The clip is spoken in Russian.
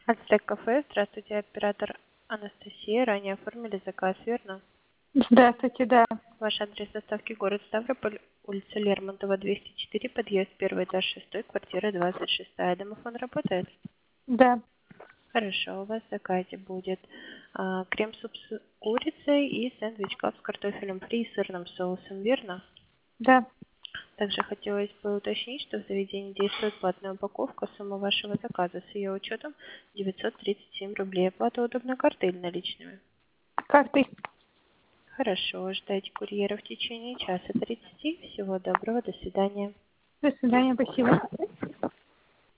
Альстрек кафе. Здравствуйте, оператор Анастасия. Ранее оформили заказ, верно? Здравствуйте, да. Ваш адрес доставки город Ставрополь, улица Лермонтова, 204, подъезд, первый этаж, 6, квартира 26. Домофон работает? Да, Хорошо, у вас в заказе будет крем-суп с курицей и сэндвич-клаб с картофелем фри и сырным соусом, верно? да. Также хотелось бы уточнить, что в заведении действует платная упаковка. Сумма вашего заказа с ее учетом 937 рублей. Оплата удобной картой или наличными? Картой. Хорошо, ждайте курьера в течение часа 30. Всего доброго, до свидания. До свидания, спасибо.